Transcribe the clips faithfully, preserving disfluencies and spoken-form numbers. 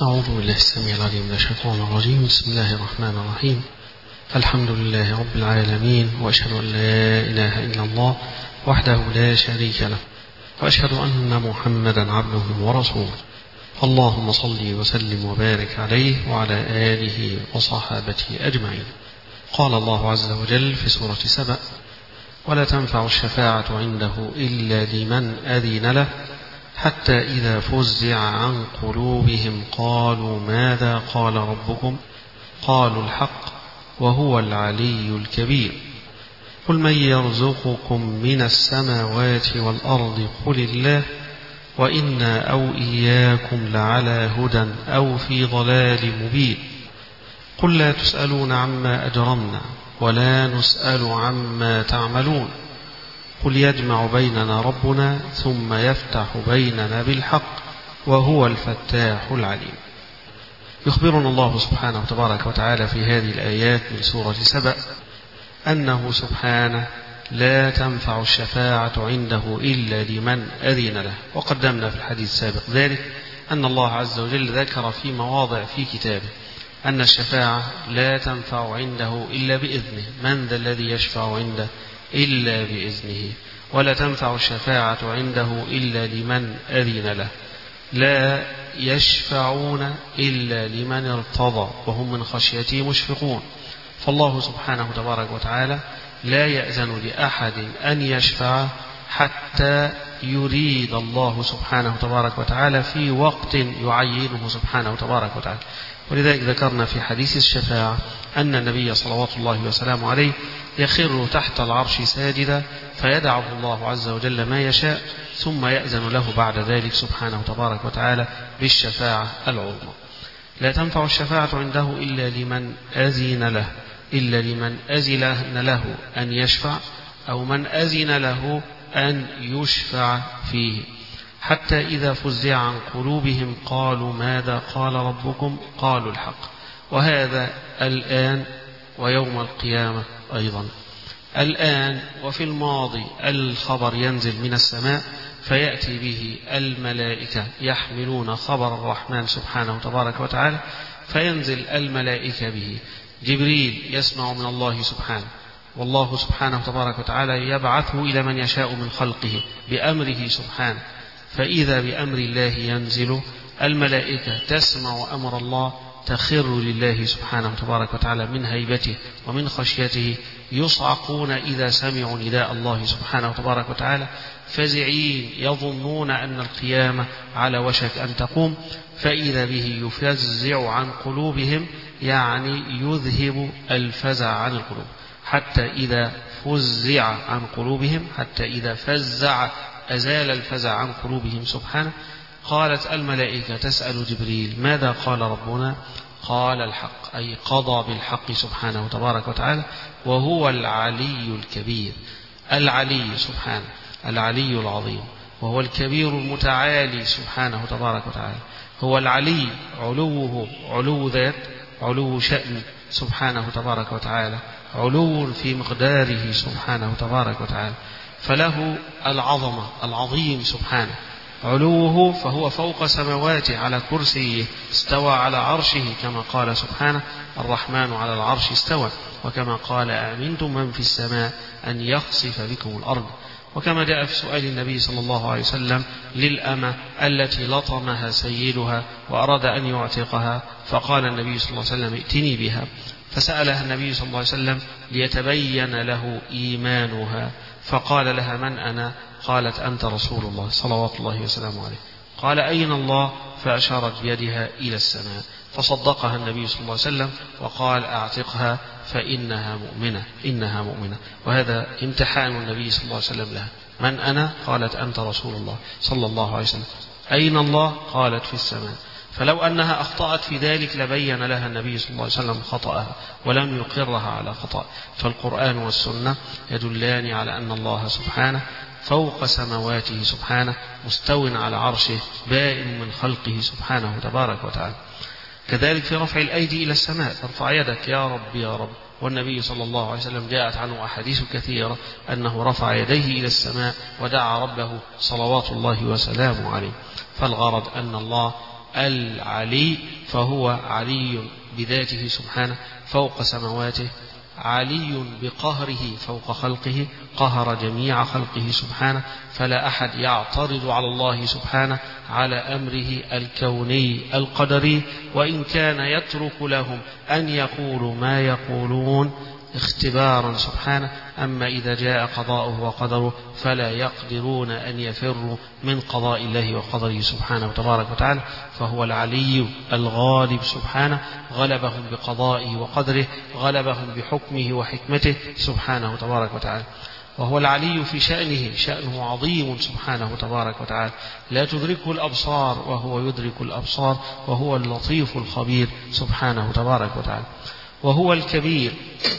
أعوذ بالله السميع العليم من الشيطان الرجيم. بسم الله الرحمن الرحيم. الحمد لله رب العالمين، وأشهد أن لا إله إلا الله وحده لا شريك له، وأشهد أن محمدا عبده ورسوله. اللهم صل وسلم وبارك عليه وعلى آله وصحابته أجمعين. قال الله عز وجل في سورة سبأ: ولا تنفع الشفاعة عنده إلا لمن أذن له حتى إذا فزع عن قلوبهم قالوا ماذا قال ربكم قالوا الحق وهو العلي الكبير. قل من يرزقكم من السماوات والأرض قل الله وإنا أو إياكم لعلى هدى أو في ضلال مبين. قل لا تسألون عما أجرمنا ولا نسأل عما تعملون. قل يجمع بيننا ربنا ثم يفتح بيننا بالحق وهو الفتاح العليم. يخبرنا الله سبحانه وتبارك وتعالى في هذه الآيات من سورة سبأ أنه سبحانه لا تنفع الشفاعة عنده إلا لمن أذن له. وقدمنا في الحديث السابق ذلك أن الله عز وجل ذكر في مواضع في كتابه أن الشفاعة لا تنفع عنده إلا بإذنه. من ذا الذي يشفع عنده إلا بإذنه. ولا تنفع الشفاعة عنده إلا لمن أذن له. لا يشفعون إلا لمن ارتضى وهم من خشيته مشفقون. فالله سبحانه تبارك وتعالى لا يأذن لأحد أن يشفع حتى يريد الله سبحانه تبارك وتعالى في وقت يعينه سبحانه تبارك وتعالى. ولذلك ذكرنا في حديث الشفاعة أن النبي صلوات الله وسلامه عليه يخر تحت العرش ساجدا فيدعه الله عز وجل ما يشاء ثم يأذن له بعد ذلك سبحانه تبارك وتعالى بالشفاعة العظمى. لا تنفع الشفاعة عنده إلا لمن أذن له إلا لمن أذن له أن يشفع أو من أذن له أن يشفع فيه. حتى إذا فزع عن قلوبهم قالوا ماذا قال ربكم قالوا الحق. وهذا الآن ويوم القيامة أيضا. الآن وفي الماضي الخبر ينزل من السماء فيأتي به الملائكة يحملون خبر الرحمن سبحانه تبارك وتعالى، فينزل الملائكة به. جبريل يسمع من الله سبحانه، والله سبحانه تبارك وتعالى يبعثه إلى من يشاء من خلقه بأمره سبحانه. فإذا بأمر الله ينزل الملائكة تسمع أمر الله تخر لله سبحانه تبارك وتعالى من هيبته ومن خشيته، يصعقون إذا سمعوا نداء الله سبحانه تبارك وتعالى فزعين يظنون أن القيامة على وشك أن تقوم. فإذا به يفزع عن قلوبهم يعني يذهب الفزع عن القلوب. حتى إذا فزع عن قلوبهم حتى إذا فزع أزال الفزع عن قلوبهم سبحانه. قالت الملائكة تسأل جبريل ماذا قال ربنا قال الحق، أي قضى بالحق سبحانه تبارك وتعالى وهو العلي الكبير. العلي سبحانه العلي العظيم، وهو الكبير المتعالي سبحانه تبارك وتعالى. هو العلي علوه علو ذات، علو شأن سبحانه تبارك وتعالى، علو في مقداره سبحانه تبارك وتعالى. فله العظمة العظيم سبحانه علوه، فهو فوق سماواته على كرسيه، استوى على عرشه كما قال سبحانه الرحمن على العرش استوى. وكما قال أأمنتم من في السماء أن يخسف بكم الأرض. وكما جاء في سؤال النبي صلى الله عليه وسلم للأمة التي لطمها سيدها وأراد أن يعتقها، فقال النبي صلى الله عليه وسلم ائتني بها. فسألها النبي صلى الله عليه وسلم ليتبين له إيمانها، فقال لها من أنا؟ قالت أنت رسول الله صلوات الله وسلامه عليه. قال أين الله؟ فأشارت بيدها إلى السماء. فصدقها النبي صلى الله عليه وسلم وقال أعتقها فإنها مؤمنة إنها مؤمنة. وهذا امتحان النبي صلى الله عليه وسلم لها. من أنا؟ قالت أنت رسول الله صلى الله عليه وسلم. أين الله؟ قالت في السماء. فلو أنها أخطأت في ذلك لبين لها النبي صلى الله عليه وسلم خطأها ولم يقرها على خطأ. فالقرآن والسنة يدلان على أن الله سبحانه فوق سماواته سبحانه مستو على عرشه بائن من خلقه سبحانه تبارك وتعالى. كذلك في رفع الأيدي إلى السماء، ترفع يدك يا رب يا رب. والنبي صلى الله عليه وسلم جاءت عنه أحاديث كثيرة أنه رفع يديه إلى السماء ودعا ربه صلوات الله وسلامه عليه. فالغرض أن الله العلي فهو علي بذاته سبحانه فوق سماواته، علي بقهره فوق خلقه، قهر جميع خلقه سبحانه، فلا أحد يعترض على الله سبحانه على أمره الكوني القدري، وإن كان يترك لهم أن يقولوا ما يقولون اختبارا سبحانه. أما إذا جاء قضاؤه وقدره فلا يقدرون أن يفروا من قضاء الله وقدره سبحانه وتبارك وتعالى، فهو العلي الغالب سبحانه، غلبهم بقضائه وقدره، غلبهم بحكمه وحكمته سبحانه وتبارك وتعالى. وهو العلي في شأنه، شأنه عظيم سبحانه وتبارك وتعالى، لا تدركه الأبصار وهو يدرك الأبصار، وهو اللطيف الخبير سبحانه وتبارك وتعالى. وهو الكبير،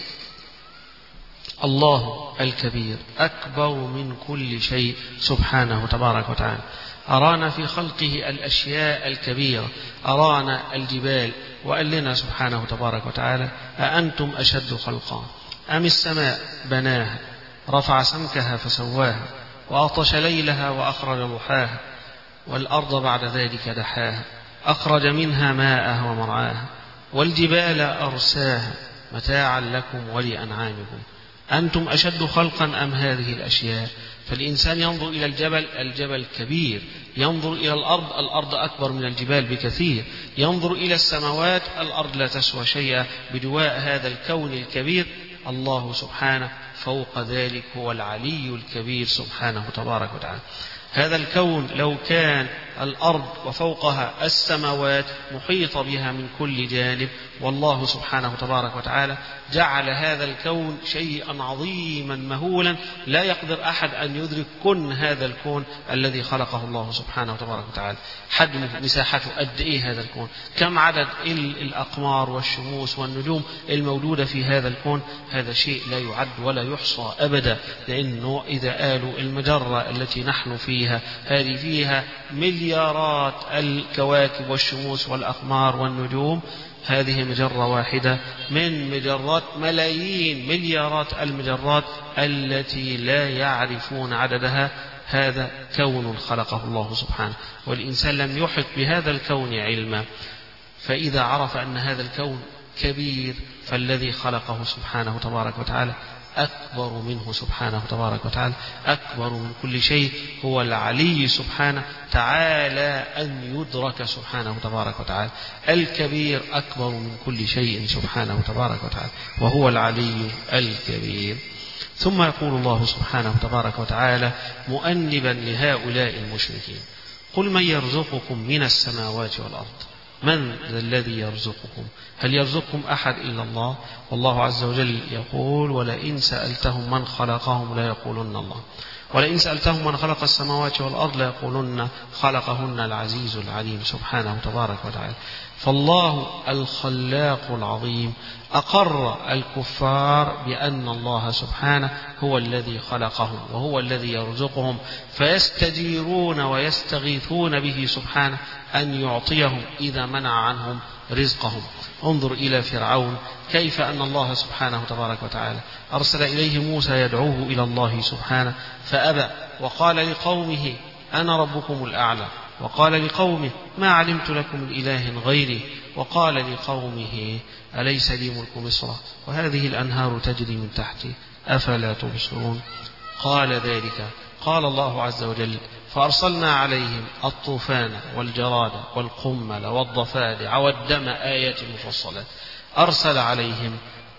الله الكبير أكبر من كل شيء سبحانه تبارك وتعالى. أرانا في خلقه الأشياء الكبيرة، أرانا الجبال، وقال لنا سبحانه تبارك وتعالى: أأنتم أشد خلقا أم السماء بناها رفع سمكها فسواها وأغطش ليلها وأخرج ضحاها والأرض بعد ذلك دحاها أخرج منها ماءها ومرعاها والجبال أرساها متاعا لكم ولأنعامكم أنتم أشد خلقا أم هذه الأشياء. فالإنسان ينظر إلى الجبل، الجبل كبير، ينظر إلى الأرض، الأرض أكبر من الجبال بكثير، ينظر إلى السماوات، الأرض لا تسوى شيئا بدواء هذا الكون الكبير. الله سبحانه فوق ذلك هو العلي الكبير سبحانه تبارك وتعالى. هذا الكون لو كان الأرض وفوقها السماوات محيطة بها من كل جانب، والله سبحانه تبارك وتعالى جعل هذا الكون شيئا عظيما مهولا لا يقدر أحد أن يدرك كن هذا الكون الذي خلقه الله سبحانه تبارك وتعالى. حجمه، مساحته قد إيه هذا الكون، كم عدد الأقمار والشموس والنجوم الموجودة في هذا الكون، هذا شيء لا يعد ولا يحصى أبدا. لأنه إذا قالوا المجرة التي نحن فيها هذه فيها مليارات الكواكب والشموس والأقمار والنجوم، هذه مجرة واحدة من مجرات ملايين مليارات المجرات التي لا يعرفون عددها. هذا كون خلقه الله سبحانه، والإنسان لم يحط بهذا الكون علما، فإذا عرف أن هذا الكون كبير فالذي خلقه سبحانه تبارك وتعالى أكبر منه سبحانه تبارك وتعالى، أكبر من كل شيء، هو العلي سبحانه تعالى أن يدرك سبحانه تبارك وتعالى. الكبير أكبر من كل شيء سبحانه تبارك وتعالى، وهو العلي الكبير. ثم يقول الله سبحانه تبارك وتعالى مؤنبا لهؤلاء المشركين: قل من يرزقكم من السماوات والأرض، من ذا الذي يرزقكم؟ هل يرزقكم أحد إلا الله؟ والله عز وجل يقول: ولئن سألتهم من خلقهم ليقولن الله، ولئن سألتهم من خلق السماوات والأرض ليقولن خلقهن العزيز العليم سبحانه تبارك وتعالى. فالله الخلاق العظيم أقر الكفار بأن الله سبحانه هو الذي خلقهم وهو الذي يرزقهم، فيستجيرون ويستغيثون به سبحانه أن يعطيهم إذا منع عنهم رزقهم. انظر إلى فرعون، كيف أن الله سبحانه تبارك وتعالى أرسل إليه موسى يدعوه إلى الله سبحانه فأبى، وقال لقومه: أنا ربكم الأعلى، وقال لقومه: ما علمت لكم من إله غيري، وقال لقومه: أليس لي ملك مصر وهذه الأنهار تجري من تحتي أفلا تبصرون. قال ذلك قال الله عز وجل: فأرسلنا عليهم الطوفان والجراد والقمل والضفادع والدم آيات مفصلات. أرسل عليهم.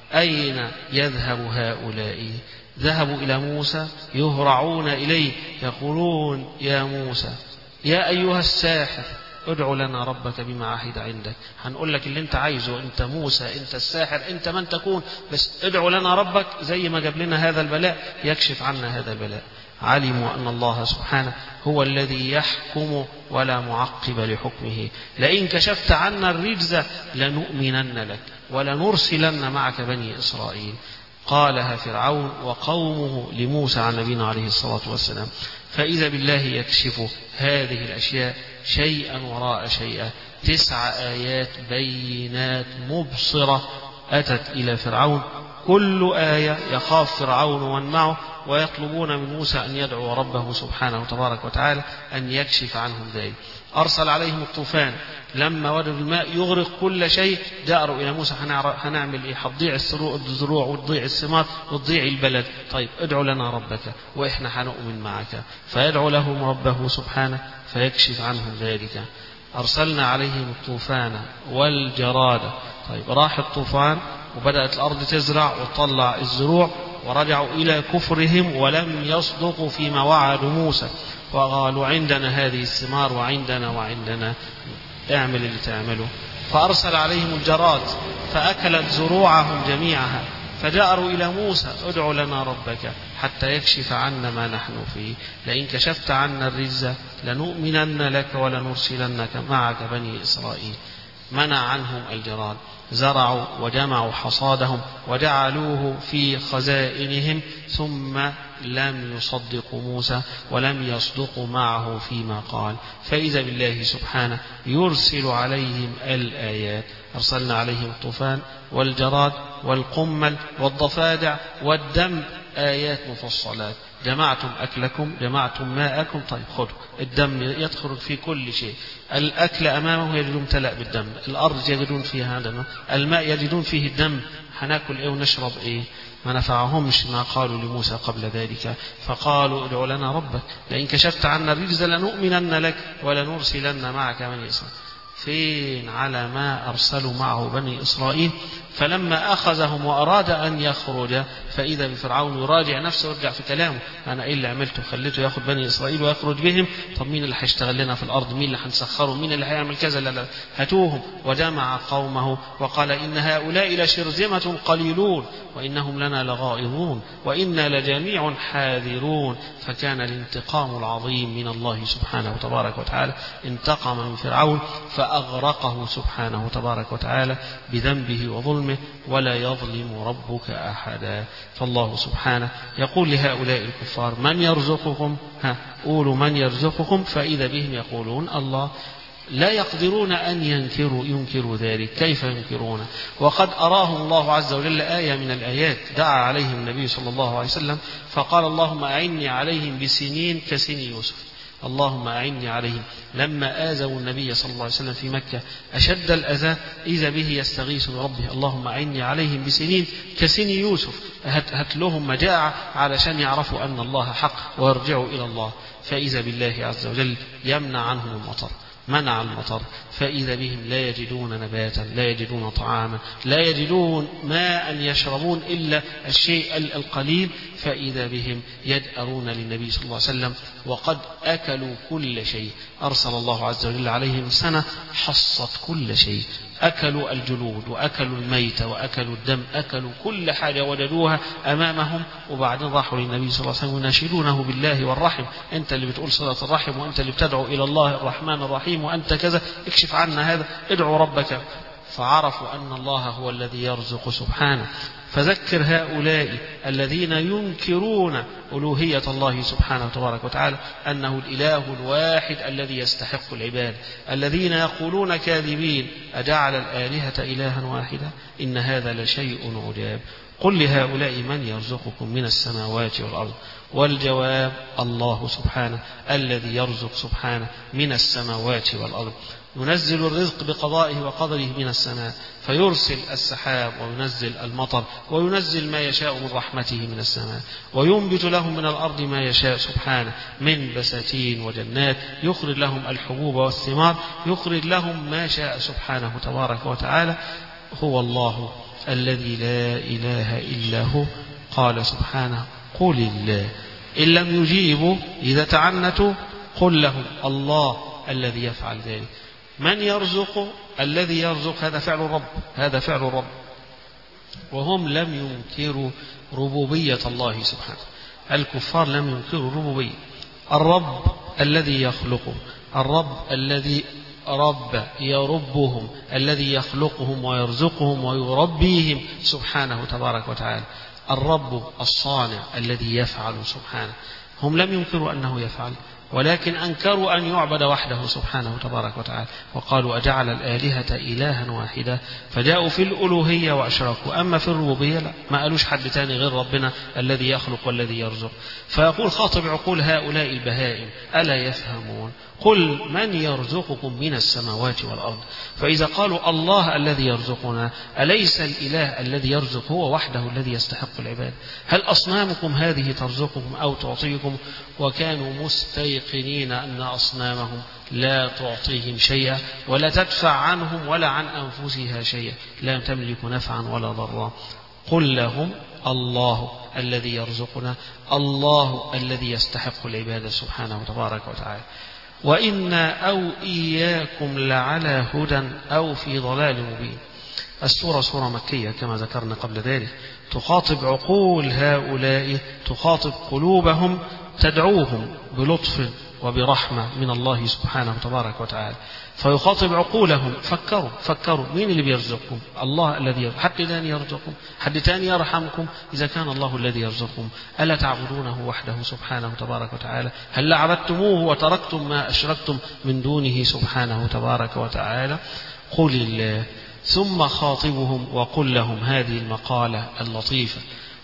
أين يذهب هؤلاء؟ ذهبوا إلى موسى يهرعون إليه يقولون: يا موسى، يا أيها الساحر، ادع لنا ربك بما عهد عندك. هنقول لك اللي انت عايزه، انت موسى، انت الساحر، انت من تكون، بس ادع لنا ربك زي ما جاب لنا هذا البلاء يكشف عنا هذا البلاء. علموا أن الله سبحانه هو الذي يحكم ولا معقب لحكمه. لئن كشفت عنا الرجز لنؤمنن لك ولنرسلن معك بني إسرائيل. قالها فرعون وقومه لموسى عن نبينا عليه الصلاة والسلام. فإذا بالله يكشف هذه الأشياء شيئا وراء شيئا، تسع آيات بينات مبصرة أتت إلى فرعون، كل آية يخاف فرعون ومن معه ويطلبون من موسى أن يدعو ربه سبحانه تبارك وتعالى أن يكشف عنهم ذلك. أرسل عليهم الطوفان لما وجدوا الماء يغرق كل شيء، جاءوا إلى موسى هنعمل إيه؟ هتضيع الزروع وتضيع الثمار وتضيع البلد، طيب ادعو لنا ربك وإحنا هنؤمن معك. فيدعو لهم ربه سبحانه فيكشف عنهم ذلك. أرسلنا عليهم الطوفان والجراد. طيب راح الطوفان وبدأت الأرض تزرع وتطلع الزروع، ورجعوا إلى كفرهم ولم يصدقوا فيما وعدوا موسى، وقالوا عندنا هذه الثمار وعندنا وعندنا، اعمل اللي تعمله. فأرسل عليهم الجراد فأكلت زروعهم جميعها، فجاءوا إلى موسى ادع لنا ربك حتى يكشف عنا ما نحن فيه، لئن كشفت عنا الرجز لنؤمنن لك ولنرسلنك معك بني إسرائيل. منع عنهم الجراد، زرعوا وجمعوا حصادهم وجعلوه في خزائنهم، ثم لم يصدقوا موسى ولم يصدقوا معه فيما قال. فإذا بالله سبحانه يرسل عليهم الآيات. أرسلنا عليهم الطوفان والجراد والقمل والضفادع والدم آيات مفصلات. جمعتم أكلكم جمعتم ماءكم، طيب خذوا الدم يدخل في كل شيء. الأكل أمامه يجدون امتلأ بالدم، الأرض يجدون فيها دم، الماء يجدون فيه الدم، هناكل إيه ونشرب إيه؟ ما نفعهمش ما قالوا لموسى قبل ذلك، فقالوا ادع لنا ربك لئن كشفت عنا الرجز لنؤمنن لك ولنرسلن معك بني إسرائيل. فين على ما أرسلوا معه بني إسرائيل؟ فلما أخذهم وأراد أن يخرج فإذا بفرعون يراجع نفسه ويرجع في كلامه، أنا إيه اللي عملته؟ خليته يأخذ بني إسرائيل ويخرج بهم، طب مين اللي هيشتغل لنا في الأرض؟ مين اللي هنسخره؟ مين اللي هيعمل كذا؟ لا لا هاتوهم. وجمع قومه وقال إن هؤلاء لشرذمة قليلون وإنهم لنا لغائظون وإنا لجميع حاذرون. فكان الانتقام العظيم من الله سبحانه تبارك وتعالى، انتقم من فرعون فأغرقه سبحانه تبارك وتعالى بذنبه وظلمه، ولا يظلم ربك أحدا. فالله سبحانه يقول لهؤلاء الكفار من يرزقكم؟ ها قولوا من يرزقكم، فإذا بهم يقولون الله. لا يقدرون أن ينكروا ينكروا ذلك، كيف ينكرون وقد أراهم الله عز وجل آية من الآيات. دعا عليهم النبي صلى الله عليه وسلم فقال اللهم أعني عليهم بسنين كسن يوسف. اللهم أعني عليهم. لما آذوا النبي صلى الله عليه وسلم في مكة أشد الأذى إذا به يستغيث بربه اللهم أعني عليهم بسنين كسن يوسف، هات لهم مجاعة علشان يعرفوا أن الله حق ويرجعوا إلى الله. فإذا بالله عز وجل يمنع عنهم المطر، منع المطر، فإذا بهم لا يجدون نباتا، لا يجدون طعاما، لا يجدون ماء يشربون إلا الشيء القليل. فإذا بهم يدأرون للنبي صلى الله عليه وسلم وقد أكلوا كل شيء. أرسل الله عز وجل عليهم سنة حصت كل شيء، أكلوا الجلود وأكلوا الميت وأكلوا الدم، أكلوا كل حاجة وجدوها أمامهم. وبعدين راحوا للنبي صلى الله عليه وسلم يناشدونه بالله والرحم، أنت اللي بتقول صلة الرحم وأنت اللي بتدعو إلى الله الرحمن الرحيم وأنت كذا، اكشف عنا هذا، ادعوا ربك. فعرفوا أن الله هو الذي يرزق سبحانه. فذكر هؤلاء الذين ينكرون ألوهية الله سبحانه وتبارك وتعالى أنه الإله الواحد الذي يستحق العباد، الذين يقولون كاذبين أجعل الآلهة إلها واحدا إن هذا لشيء عجاب. قل لهؤلاء من يرزقكم من السماوات والأرض؟ والجواب الله سبحانه الذي يرزق سبحانه من السماوات والأرض. ينزل الرزق بقضائه وقدره من السماء، فيرسل السحاب وينزل المطر وينزل ما يشاء من رحمته من السماء، وينبت لهم من الأرض ما يشاء سبحانه من بساتين وجنات، يخرج لهم الحبوب والثمار، يخرج لهم ما شاء سبحانه تبارك وتعالى. هو الله الذي لا إله إلا هو. قال سبحانه قل الله. إن لم يجيبوا إذا تعنتوا قل لهم الله الذي يفعل ذلك. من يرزق؟ الذي يرزق هذا فعل الرب، هذا فعل الرب. وهم لم ينكروا ربوبية الله سبحانه، الكفار لم ينكروا الربوبية. الرب الذي يخلقه، الرب الذي رب يربهم، الذي يخلقهم ويرزقهم ويربيهم سبحانه تبارك وتعالى. الرب الصانع الذي يفعل سبحانه. هم لم ينكروا أنه يفعل، ولكن أنكروا أن يعبد وحده سبحانه تبارك وتعالى، وقالوا أجعل الآلهة إلها واحدة، فجاءوا في الألوهية وأشركوا. أما في الربوبية لا، ما قالوش حد تاني غير ربنا الذي يخلق والذي يرزق. فيقول خاطب عقول هؤلاء البهائم ألا يفهمون؟ قل من يرزقكم من السماوات والأرض. فإذا قالوا الله الذي يرزقنا، أليس الإله الذي يرزق هو وحده الذي يستحق العباد؟ هل أصنامكم هذه ترزقكم أو تعطيكم؟ وكانوا مستيقنين أن أصنامهم لا تعطيهم شيئا ولا تدفع عنهم ولا عن أنفسها شيئا، لا تملك نفعا ولا ضرا. قل لهم الله الذي يرزقنا، الله الذي يستحق العبادة سبحانه تبارك وتعالى. وإنا أو إياكم لعلى هدى أو في ضلال مبين. السورة سورة مكية كما ذكرنا قبل ذلك، تخاطب عقول هؤلاء، تخاطب قلوبهم، تدعوهم بلطف وبرحمة من الله سبحانه تبارك وتعالى. فيخاطب عقولهم، فكروا فكروا مين اللي بيرزقكم؟ الله الذي يرزقكم. حد تاني يرزقكم؟ حد تاني يرحمكم؟ إذا كان الله الذي يرزقكم ألا تعبدونه وحده سبحانه تبارك وتعالى؟ هل عبدتموه وتركتم ما أشركتم من دونه سبحانه تبارك وتعالى؟ قل الله. ثم خاطبهم وقل لهم هذه المقالة اللطيفة: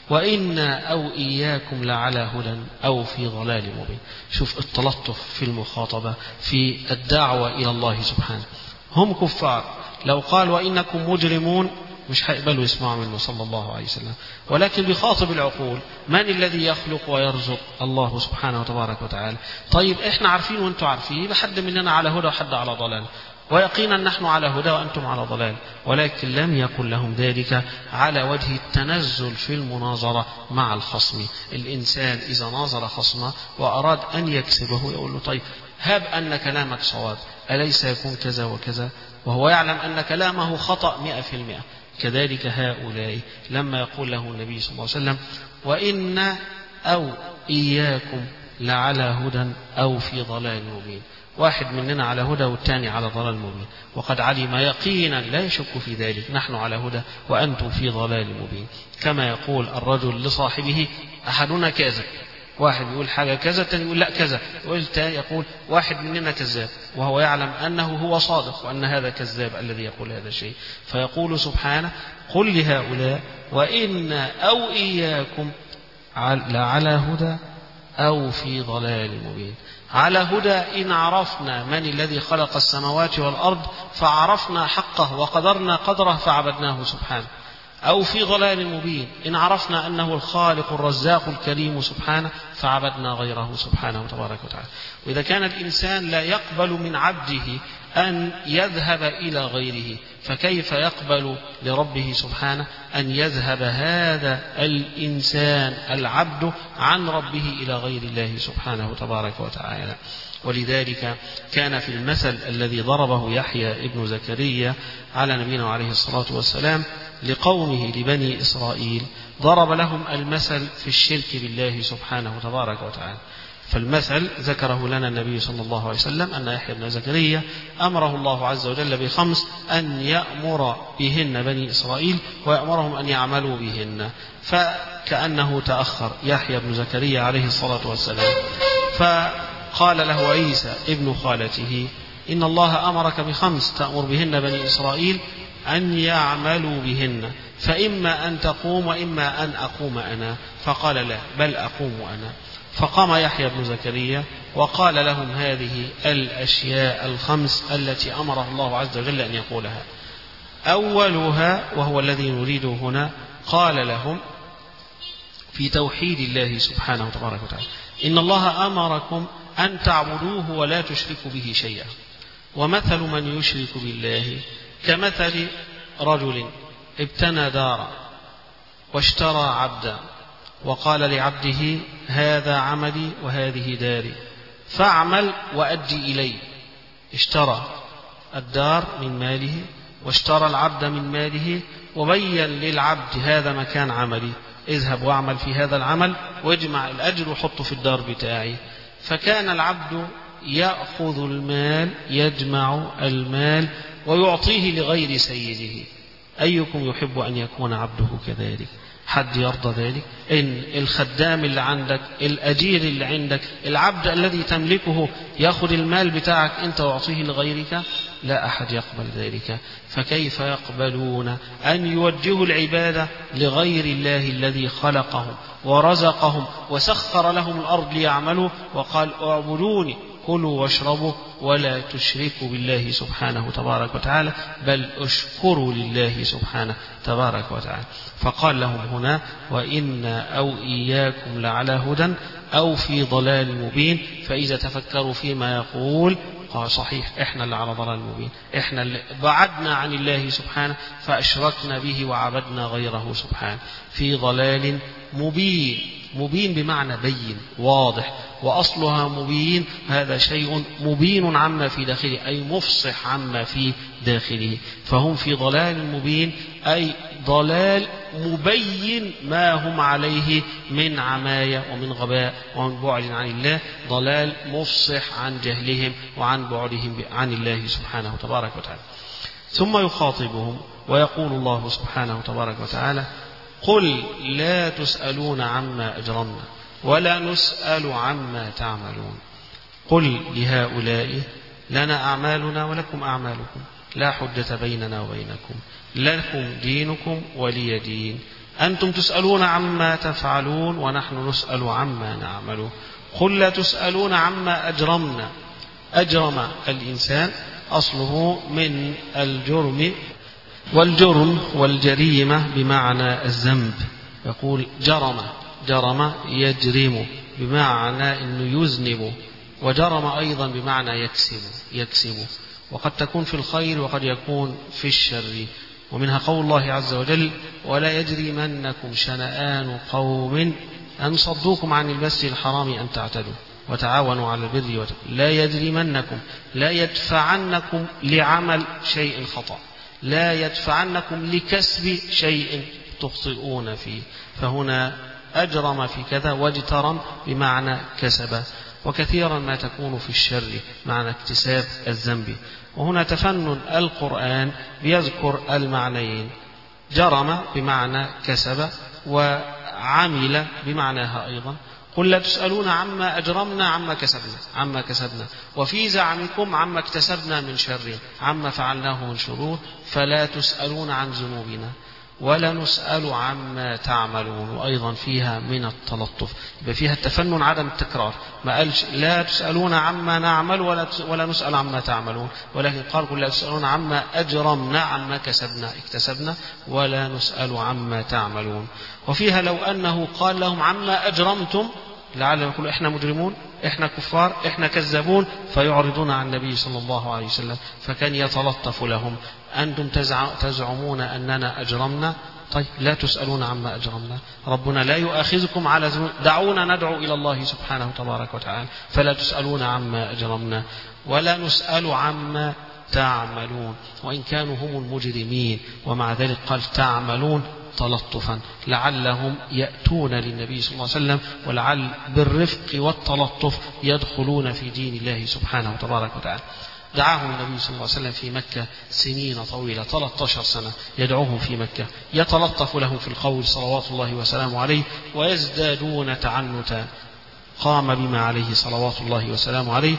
وإنا أو إياكم لعلى هدى أو في ضلال مبين. شوف التلطف في المخاطبة، في الدعوة إلى الله سبحانه. هم كفار، لو قال وإنكم مجرمون مش هيقبلوا يسمعوا منه صلى الله عليه وسلم، ولكن بخاطب العقول. من الذي يخلق ويرزق؟ الله سبحانه وتبارك وتعالى. طيب احنا عارفين وانتم عارفين، يبقى حد مننا على هدى وحد على ضلال، ويقينا نحن على هدى وأنتم على ضلال. ولكن لم يكن لهم ذلك على وجه التنزل في المناظرة مع الخصم. الإنسان إذا ناظر خصمه وأراد أن يكسبه يقول له طيب هب أن كلامك صواب، أليس يكون كذا وكذا، وهو يعلم أن كلامه خطأ مئة في المئة. كذلك هؤلاء لما يقول له النبي صلى الله عليه وسلم وإن أو إياكم لعلى هدى أو في ضلال مبين، واحد مننا على هدى والثاني على ضلال مبين، وقد علم يقينا لا يشك في ذلك نحن على هدى وأنتم في ضلال مبين. كما يقول الرجل لصاحبه أحدنا كذا، واحد يقول حاجة كذا الثاني يقول لا كذا، والثاني يقول واحد مننا كذاب، وهو يعلم أنه هو صادق وأن هذا كذاب الذي يقول هذا الشيء. فيقول سبحانه قل لهؤلاء وإن أو إياكم لعلى هدى أو في ضلال مبين. على هدى إن عرفنا من الذي خلق السماوات والأرض فعرفنا حقه وقدرنا قدره فعبدناه سبحانه، أو في ضلال مبين إن عرفنا أنه الخالق الرزاق الكريم سبحانه فعبدنا غيره سبحانه تبارك وتعالى. وإذا كان الإنسان لا يقبل من عبده أن يذهب إلى غيره، فكيف يقبل لربه سبحانه أن يذهب هذا الإنسان العبد عن ربه إلى غير الله سبحانه تبارك وتعالى؟ ولذلك كان في المثل الذي ضربه يحيى ابن زكريا على نبينا عليه الصلاة والسلام لقومه لبني إسرائيل، ضرب لهم المثل في الشرك بالله سبحانه تبارك وتعالى. فالمثل ذكره لنا النبي صلى الله عليه وسلم أن يحيى بن زكريا أمره الله عز وجل بخمس أن يأمر بهن بني إسرائيل ويأمرهم أن يعملوا بهن، فكأنه تأخر يحيى بن زكريا عليه الصلاة والسلام، فقال له عيسى ابن خالته إن الله أمرك بخمس تأمر بهن بني إسرائيل أن يعملوا بهن، فإما أن تقوم وإما أن أقوم أنا. فقال لا بل أقوم أنا. فقام يحيى بن زكريا وقال لهم هذه الأشياء الخمس التي أمره الله عز وجل أن يقولها. أولها وهو الذي نريده هنا، قال لهم في توحيد الله سبحانه تبارك وتعالى إن الله أمركم أن تعبدوه ولا تشركوا به شيئا، ومثل من يشرك بالله كمثل رجل ابتنى دارا واشترى عبدا وقال لعبده هذا عملي وهذه داري فاعمل وأدي إلي. اشترى الدار من ماله واشترى العبد من ماله، وبين للعبد هذا مكان عملي، اذهب واعمل في هذا العمل واجمع الأجر وحطه في الدار بتاعي. فكان العبد يأخذ المال، يجمع المال ويعطيه لغير سيده، أيكم يحب أن يكون عبده كذلك؟ حد يرضى ذلك؟ إن الخدام اللي عندك، الأجير اللي عندك، العبد الذي تملكه يأخذ المال بتاعك أنت وأعطيه لغيرك؟ لا أحد يقبل ذلك. فكيف يقبلون أن يوجهوا العبادة لغير الله الذي خلقهم ورزقهم وسخر لهم الأرض ليعملوا، وقال اعبدوني كلوا واشربوا ولا تشركوا بالله سبحانه تبارك وتعالى بل اشكروا لله سبحانه تبارك وتعالى. فقال لهم هنا وإنا أو إياكم لعلى هدى أو في ضلال مبين. فإذا تفكروا فيما يقول قال صحيح إحنا اللي على ضلال مبين، إحنا اللي بعدنا عن الله سبحانه فأشركنا به وعبدنا غيره سبحانه، في ضلال مبين. مبين بمعنى بين واضح، وأصلها مبين، هذا شيء مبين عما في داخله أي مفصح عما في داخله. فهم في ضلال مبين أي ضلال مبين ما هم عليه من عماية ومن غباء ومن بعد عن الله، ضلال مفصح عن جهلهم وعن بعدهم عن الله سبحانه تبارك وتعالى. ثم يخاطبهم ويقول الله سبحانه تبارك وتعالى قل لا تسألون عما أجرمنا ولا نسأل عما تعملون. قل لهؤلاء لنا أعمالنا ولكم أعمالكم لا حجة بيننا وبينكم لكم دينكم ولي دين، أنتم تسألون عما تفعلون ونحن نسأل عما نعمل. قل لا تسألون عما أجرمنا. أجرم الإنسان أصله من الجرم، والجرم والجريمة بمعنى الذنب. يقول جرم، جرم يجرم بمعنى أنه يذنب، وجرم أيضا بمعنى يكسب، يكسب، وقد تكون في الخير وقد يكون في الشر. ومنها قول الله عز وجل ولا يجرمنكم شنآن قوم أن صدوكم عن المسجد الحرام أن تعتدوا وتعاونوا على البر والتقوى. لا يجرمنكم، لا يدفعنكم لعمل شيء خطأ، لا يدفعنكم لكسب شيء تخطئون فيه. فهنا أجرم في كذا، واجترم بمعنى كسب، وكثيرا ما تكون في الشر معنى اكتساب الذنب. وهنا تفنن القرآن بيذكر المعنيين، جرم بمعنى كسب وعمل بمعناها أيضا. قل لا تسألون عما أجرمنا عما كسبنا، عما كسبنا، وفي زعمكم عما اكتسبنا من شر، عما فعلناه من شرور، فلا تسألون عن ذنوبنا ولا نسأل عما تعملون. وأيضا فيها من التلطف، يبقى فيها التفنن عدم التكرار، ما قالش لا تسألون عما نعمل ولا ولا نسأل عما تعملون، ولكن قال قل لا تسألون عما أجرمنا عما كسبنا اكتسبنا ولا نسأل عما تعملون. وفيها لو أنه قال لهم عما أجرمتم لعلهم يقولوا إحنا مجرمون، إحنا كفار، إحنا كذابون، فيعرضون عن النبي صلى الله عليه وسلم، فكان يتلطف لهم. أنتم تزعمون أننا أجرمنا، طيب لا تسألون عما أجرمنا، ربنا لا يؤاخذكم على ذنوب، دعونا ندعو إلى الله سبحانه تبارك وتعالى، فلا تسألون عما أجرمنا ولا نسأل عما تعملون، وإن كانوا هم المجرمين. ومع ذلك قال تعملون تلطفا لعلهم يأتون للنبي صلى الله عليه وسلم، ولعل بالرفق والتلطف يدخلون في دين الله سبحانه وتبارك وتعالى. دعاهم النبي صلى الله عليه وسلم في مكة سنين طويلة، ثلاثة عشر سنة يدعوهم في مكة، يتلطف لهم في القول صلوات الله وسلامه عليه، ويزدادون تعنتا. قام بما عليه صلوات الله وسلامه عليه،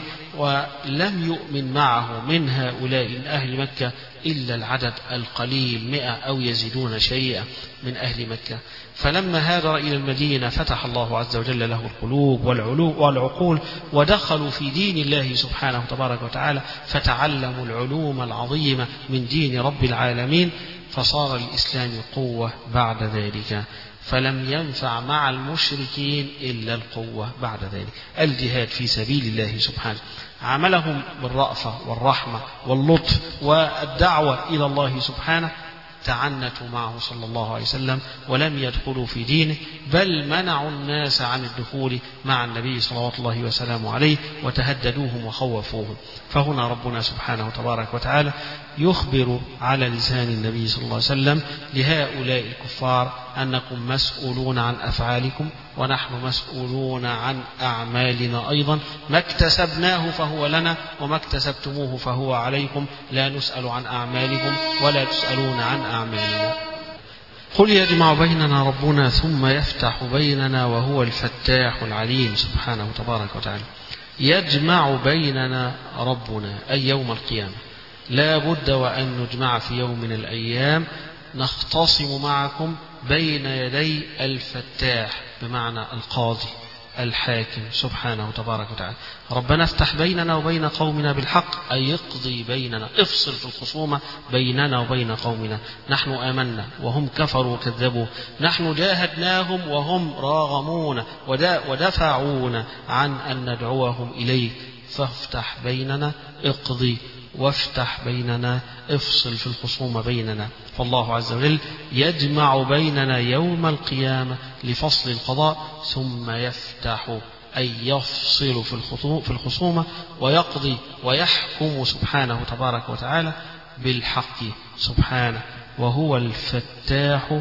ولم يؤمن معه من هؤلاء من أهل مكة إلا العدد القليل، مئة أو يزيدون شيئا من أهل مكة. فلما هاجر إلى المدينة فتح الله عز وجل له القلوب والعقول، ودخلوا في دين الله سبحانه تبارك وتعالى، فتعلموا العلوم العظيمة من دين رب العالمين، فصار الإسلام قوة بعد ذلك. فلم ينفع مع المشركين إلا القوة بعد ذلك، الجهاد في سبيل الله سبحانه. عملهم بالرأفة والرحمة واللطف والدعوة إلى الله سبحانه، تعنتوا معه صلى الله عليه وسلم ولم يدخلوا في دينه، بل منعوا الناس عن الدخول مع النبي صلوات الله وسلامه عليه، وتهددوهم وخوفوهم. فهنا ربنا سبحانه وتبارك وتعالى يخبر على لسان النبي صلى الله عليه وسلم لهؤلاء الكفار أنكم مسؤولون عن أفعالكم ونحن مسؤولون عن أعمالنا أيضا، ما اكتسبناه فهو لنا وما اكتسبتموه فهو عليكم، لا نسأل عن أعمالكم ولا تسألون عن أعمالنا. قل يجمع بيننا ربنا ثم يفتح بيننا وهو الفتاح العليم سبحانه تبارك وتعالى. يجمع بيننا ربنا أي يوم القيامة، لا بد وأن نجمع في يوم من الأيام، نختصم معكم بين يدي الفتاح بمعنى القاضي الحاكم سبحانه تبارك وتعالى. ربنا افتح بيننا وبين قومنا بالحق، أي يقضي بيننا، افصل في الخصومة بيننا وبين قومنا. نحن آمنا وهم كفروا وكذبوا، نحن جاهدناهم وهم راغمون ودفعونا عن أن ندعوهم إليك، فافتح بيننا، اقضي وافتح بيننا، افصل في الخصومة بيننا. فالله عز وجل يجمع بيننا يوم القيامة لفصل القضاء، ثم يفتح أي يفصل في الخصومة ويقضي ويحكم سبحانه تبارك وتعالى بالحق سبحانه، وهو الفتاح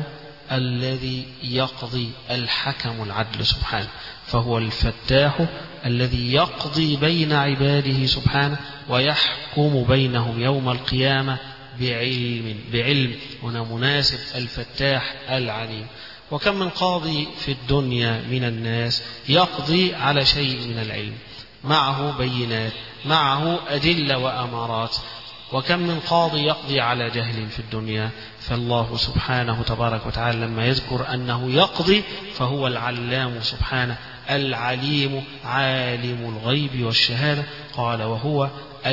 الذي يقضي، الحكم العدل سبحانه. فهو الفتاح الذي يقضي بين عباده سبحانه ويحكم بينهم يوم القيامة بعلم بعلم هنا مناسب الفتاح العليم. وكم من قاضي في الدنيا من الناس يقضي على شيء من العلم، معه بينات، معه أدلة وأمارات، وكم من قاضي يقضي على جهل في الدنيا. فالله سبحانه تبارك وتعالى لما يذكر أنه يقضي فهو العلام سبحانه العليم عالم الغيب والشهادة، قال وهو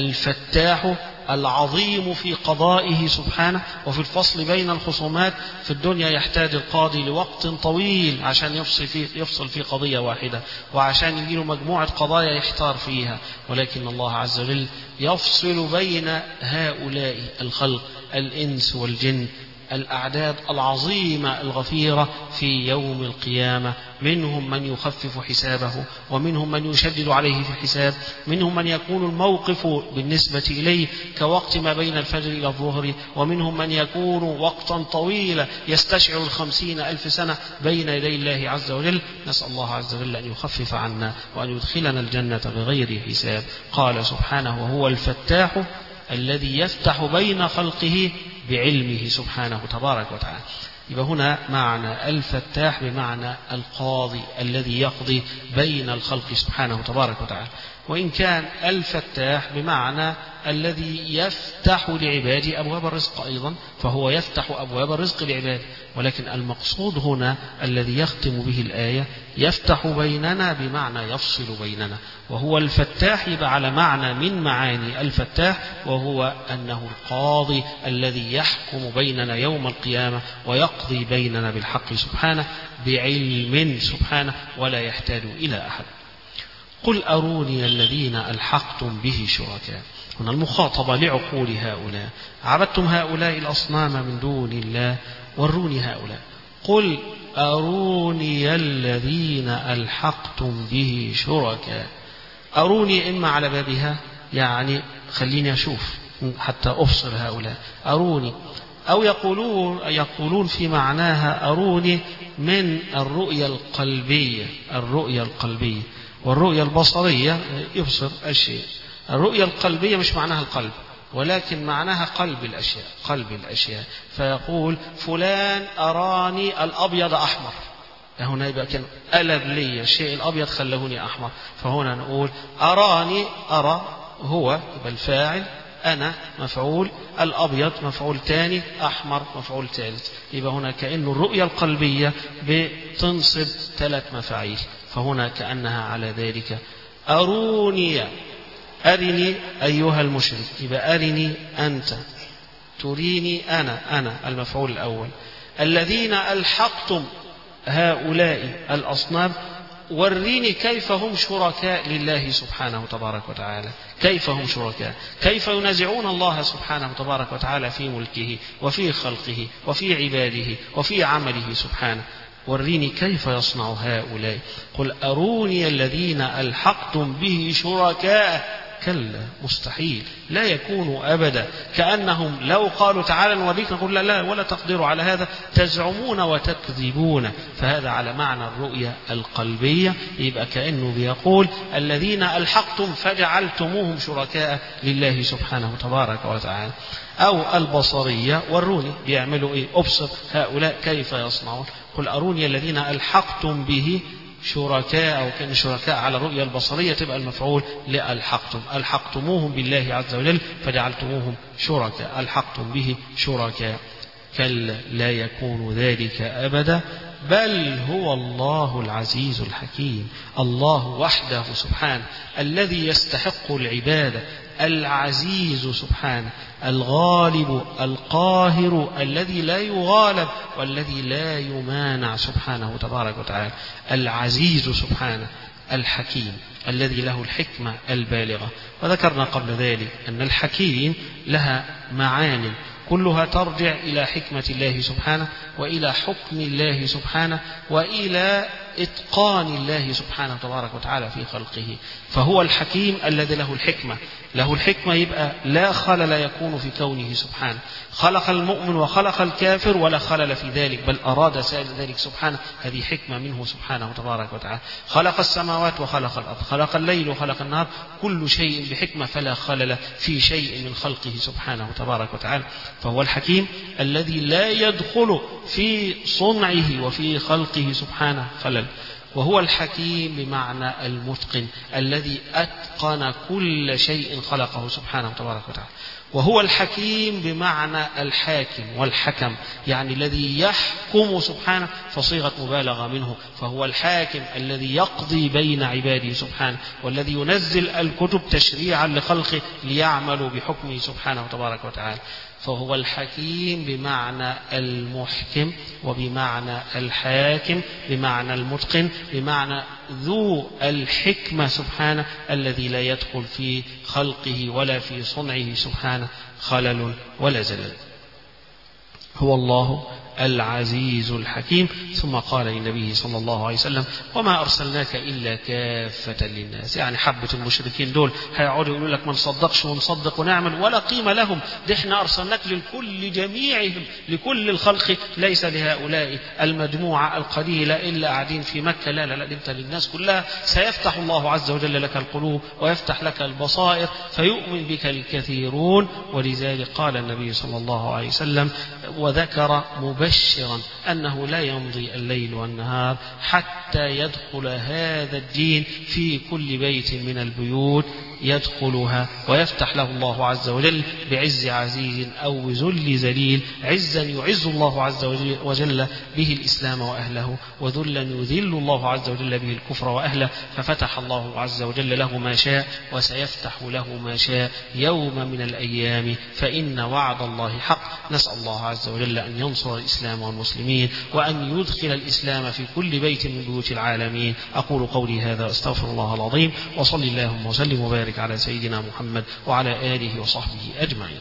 الفتاح العظيم في قضائه سبحانه وفي الفصل بين الخصومات. في الدنيا يحتاج القاضي لوقت طويل عشان يفصل في, يفصل في قضية واحدة، وعشان يجيله مجموعة قضايا يحتار فيها، ولكن الله عز وجل يفصل بين هؤلاء الخلق الإنس والجن، الأعداد العظيمة الغفيرة في يوم القيامة، منهم من يخفف حسابه ومنهم من يشدد عليه في الحساب، منهم من يكون الموقف بالنسبة إليه كوقت ما بين الفجر إلى الظهر، ومنهم من يكون وقتا طويلا يستشعر الخمسين ألف سنة بين يدي الله عز وجل. نسأل الله عز وجل أن يخفف عنا وأن يدخلنا الجنة بغير حساب. قال سبحانه وهو الفتاح الذي يفتح بين خلقه بعلمه سبحانه تبارك وتعالى. يبقى هنا معنى الفتاح بمعنى القاضي الذي يقضي بين الخلق سبحانه تبارك وتعالى، وإن كان الفتاح بمعنى الذي يفتح لعباده أبواب الرزق أيضا، فهو يفتح أبواب الرزق لعباده، ولكن المقصود هنا الذي يختم به الآية يفتح بيننا بمعنى يفصل بيننا، وهو الفتاح يبقى على معنى من معاني الفتاح، وهو أنه القاضي الذي يحكم بيننا يوم القيامة ويقضي بيننا بالحق سبحانه بعلم سبحانه ولا يحتاج إلى أحد. قل أروني الذين ألحقتم به شركاء. هنا المخاطبة لعقول هؤلاء، عبدتم هؤلاء الأصنام من دون الله، وروني هؤلاء. قل أروني الذين ألحقتم به شركاء. أروني إما على بابها يعني خليني أشوف حتى أفصل هؤلاء، أروني، أو يقولون يقولون في معناها أروني من الرؤية القلبية، الرؤية القلبية والرؤية البصرية يبصر الشيء. الرؤية القلبية مش معناها القلب، ولكن معناها قلب الأشياء، قلب الأشياء. فيقول فلان أراني الأبيض أحمر، هنا يبقى كان قلب لي الشيء الأبيض خلهوني أحمر. فهنا نقول أراني، أرى هو يبقى الفاعل، أنا مفعول، الأبيض مفعول تاني، أحمر مفعول ثالث. يبقى هنا كأن الرؤية القلبية بتنصب ثلاث مفاعيل، فهنا كأنها على ذلك. أروني، أرني أيها المشرك، يبقى أرني أنت، تريني أنا، أنا المفعول الأول. الذين ألحقتم هؤلاء الأصنام، وريني كيف هم شركاء لله سبحانه تبارك وتعالى، كيف هم شركاء، كيف ينازعون الله سبحانه تبارك وتعالى في ملكه وفي خلقه وفي عباده وفي عمله سبحانه. وريني كيف يصنع هؤلاء. قل أروني الذين ألحقتم به شركاء، كلا مستحيل، لا يكون أبدا. كأنهم لو قالوا تعالى نوريك نقول لا لا ولا تقدروا على هذا، تزعمون وتكذبون. فهذا على معنى الرؤية القلبية. يبقى كأنه بيقول الذين ألحقتم فجعلتموهم شركاء لله سبحانه تبارك وتعالى. أو البصرية، وروني بيعملوا إيه، أبصر هؤلاء كيف يصنعون. قل أروني الذين ألحقتم به شركاء، أو كان شركاء على الرؤية البصرية تبقى المفعول لألحقتم، ألحقتموهم بالله عز وجل فجعلتموهم شركاء، ألحقتم به شركاء. كلا لا يكون ذلك أبدا، بل هو الله العزيز الحكيم. الله وحده سبحانه الذي يستحق العبادة، العزيز سبحانه، الغالب القاهر الذي لا يغالب والذي لا يمانع سبحانه تبارك وتعالى. العزيز سبحانه الحكيم الذي له الحكمة البالغة. وذكرنا قبل ذلك أن الحكيم لها معان كلها ترجع إلى حكمة الله سبحانه، وإلى حكم الله سبحانه، وإلى إتقان الله سبحانه تبارك وتعالى في خلقه. فهو الحكيم الذي له الحكمة. له الحكمة يبقى لا خلل يكون في كونه سبحانه. خلق المؤمن وخلق الكافر ولا خلل في ذلك، بل أراد سائر ذلك سبحانه. هذه حكمة منه سبحانه تبارك وتعالى. خلق السماوات وخلق الأرض، خلق الليل وخلق النهار، كل شيء بحكمة، فلا خلل في شيء من خلقه سبحانه تبارك وتعالى. فهو الحكيم الذي لا يدخل في صنعه وفي خلقه سبحانه خلل. وهو الحكيم بمعنى المتقن الذي أتقن كل شيء خلقه سبحانه تبارك وتعالى. وهو الحكيم بمعنى الحاكم والحكم، يعني الذي يحكم سبحانه، فصيغة مبالغة منه. فهو الحاكم الذي يقضي بين عباده سبحانه، والذي ينزل الكتب تشريعا لخلقه ليعملوا بحكمه سبحانه تبارك وتعالى. فهو الحكيم بمعنى المحكم، وبمعنى الحاكم بمعنى المتقن، بمعنى ذو الحكمة سبحانه الذي لا يدخل في خلقه ولا في صنعه سبحانه خلل ولا زلل. هو الله العزيز الحكيم. ثم قال للنبي صلى الله عليه وسلم وما أرسلناك إلا كافة للناس. يعني حبة المشركين دول هيقعدوا يقولوا لك ما نصدقش ونصدق ونعمل ولا قيمة لهم، ده احنا أرسلناك للكل جميعهم، لكل الخلق، ليس لهؤلاء المجموعة القليلة إلا قاعدين في مكة. لا لا لا، انت للناس كلها. سيفتح الله عز وجل لك القلوب ويفتح لك البصائر فيؤمن بك الكثيرون. ولذلك قال النبي صلى الله عليه وسلم وذكر مبشرا أنه لا يمضي الليل والنهار حتى يدخل هذا الدين في كل بيت من البيوت يدخلها، ويفتح له الله عز وجل بعز عزيز أو بذل ذليل. عزا يعز الله عز وجل به الإسلام وأهله، وذلا يذل الله عز وجل به الكفر وأهله. ففتح الله عز وجل له ما شاء، وسيفتح له ما شاء يوم من الأيام، فإن وعد الله حق. نسأل الله عز وجل أن ينصر الإسلام والمسلمين، وأن يدخل الإسلام في كل بيت من بيوت العالمين. أقول قولي هذا أستغفر الله العظيم، وصلي اللهم وسلم وبارك على سيدنا محمد وعلى آله وصحبه أجمعين.